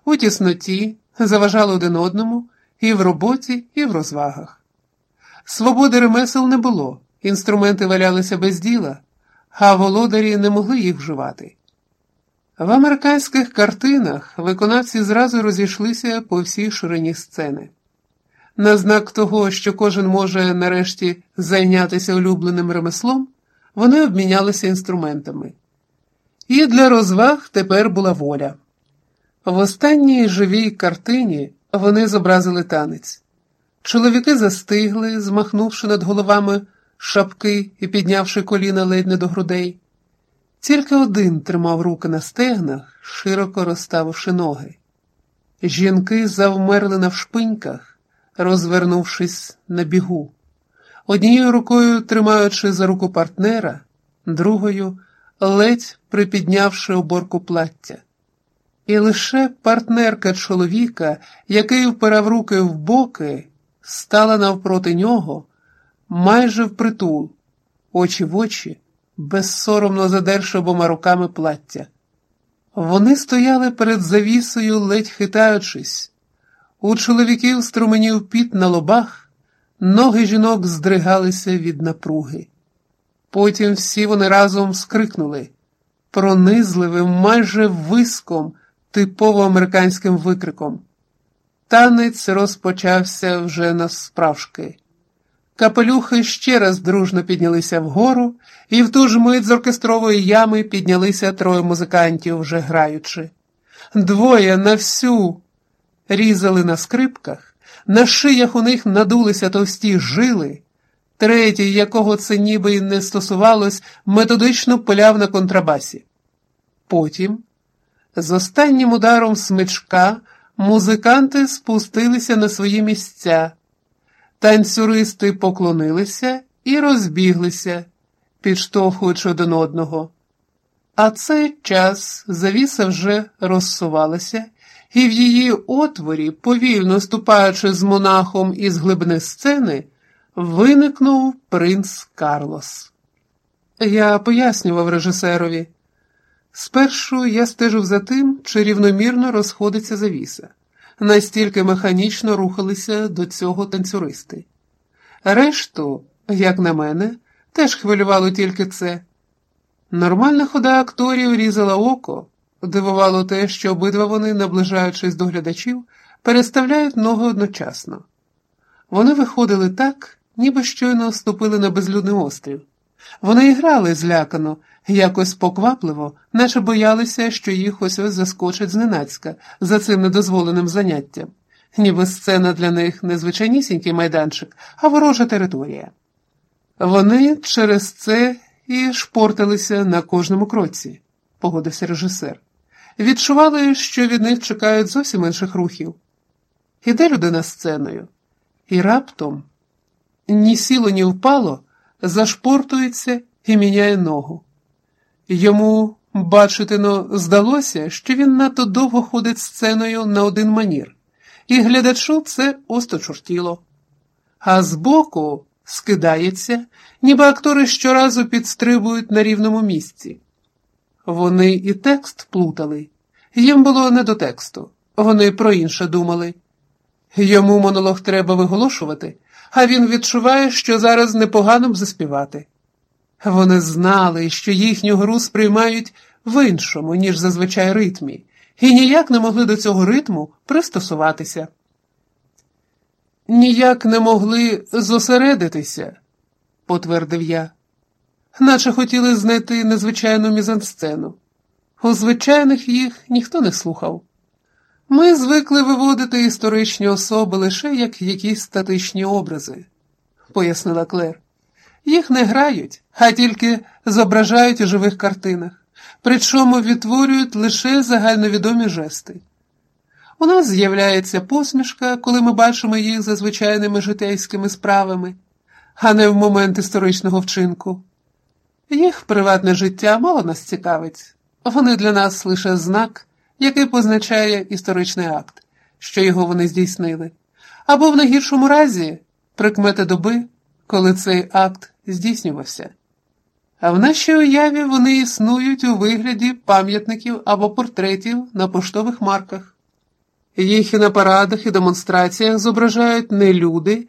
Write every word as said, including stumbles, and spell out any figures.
у тісноті, заважали один одному і в роботі, і в розвагах. Свободи ремесел не було, інструменти валялися без діла, а володарі не могли їх вживати. В американських картинах виконавці зразу розійшлися по всій ширині сцени. На знак того, що кожен може нарешті зайнятися улюбленим ремеслом, вони обмінялися інструментами. І для розваг тепер була воля. В останній живій картині вони зобразили танець. Чоловіки застигли, змахнувши над головами шапки і піднявши коліна ледь не до грудей. Тільки один тримав руки на стегнах, широко розставивши ноги. Жінки завмерли навшпиньках, розвернувшись на бігу. Однією рукою тримаючи за руку партнера, другою ледь припіднявши оборку плаття. І лише партнерка чоловіка, який впирав руки в боки, стала навпроти нього, майже впритул, очі в очі, безсоромно задерши обома руками плаття. Вони стояли перед завісою, ледь хитаючись. У чоловіків струменів піт на лобах, ноги жінок здригалися від напруги. Потім всі вони разом скрикнули, пронизливим, майже виском, типово американським викриком. Танець розпочався вже навсправжки. Капелюхи ще раз дружно піднялися вгору, і в ту ж мить з оркестрової ями піднялися троє музикантів, вже граючи. Двоє на всю різали на скрипках, на шиях у них надулися товсті жили, третій, якого це ніби й не стосувалось, методично пиляв на контрабасі. Потім, з останнім ударом смичка, музиканти спустилися на свої місця. Танцюристи поклонилися і розбіглися, підштовхуючи один одного. А цей час завіса вже розсувалася, і в її отворі, повільно ступаючи з монахом із глибини сцени, виникнув принц Карлос. Я пояснював режисерові. Спершу я стежив за тим, чи рівномірно розходиться завіса. Настільки механічно рухалися до цього танцюристи. Решту, як на мене, теж хвилювало тільки це. Нормальна хода акторів різала око, дивувало те, що обидва вони, наближаючись до глядачів, переставляють ноги одночасно. Вони виходили так, ніби щойно ступили на безлюдний острів. Вони і грали злякано, якось поквапливо, наче боялися, що їх ось-ось заскочать зненацька за цим недозволеним заняттям. Ніби сцена для них не звичайнісінький майданчик, а ворожа територія. Вони через це і шпорталися на кожному кроці, погодився режисер. Відчували, що від них чекають зовсім інших рухів. Іде людина сценою, і раптом, ні сіло, ні впало, зашпортується і міняє ногу. Йому, бачитино, здалося, що він надто довго ходить сценою на один манір, і глядачу це осточортіло. А збоку скидається, ніби актори щоразу підстрибують на рівному місці. Вони і текст плутали. Їм було не до тексту. Вони про інше думали. Йому монолог треба виголошувати, а він відчуває, що зараз непогано б заспівати. Вони знали, що їхню гру сприймають в іншому, ніж зазвичай ритмі, і ніяк не могли до цього ритму пристосуватися. Ніяк не могли зосередитися, потвердив я. Наче хотіли знайти незвичайну мізансцену. У звичайних їх ніхто не слухав. Ми звикли виводити історичні особи лише як якісь статичні образи, пояснила Клер. Їх не грають, а тільки зображають у живих картинах, причому відтворюють лише загальновідомі жести. У нас з'являється посмішка, коли ми бачимо їх за звичайними житейськими справами, а не в момент історичного вчинку. Їх приватне життя мало нас цікавить. Вони для нас лише знак, який позначає історичний акт, що його вони здійснили. Або в найгіршому разі прикмети доби, коли цей акт здійснювався. А в нашій уяві вони існують у вигляді пам'ятників або портретів на поштових марках. Їх і на парадах, і демонстраціях зображають не люди,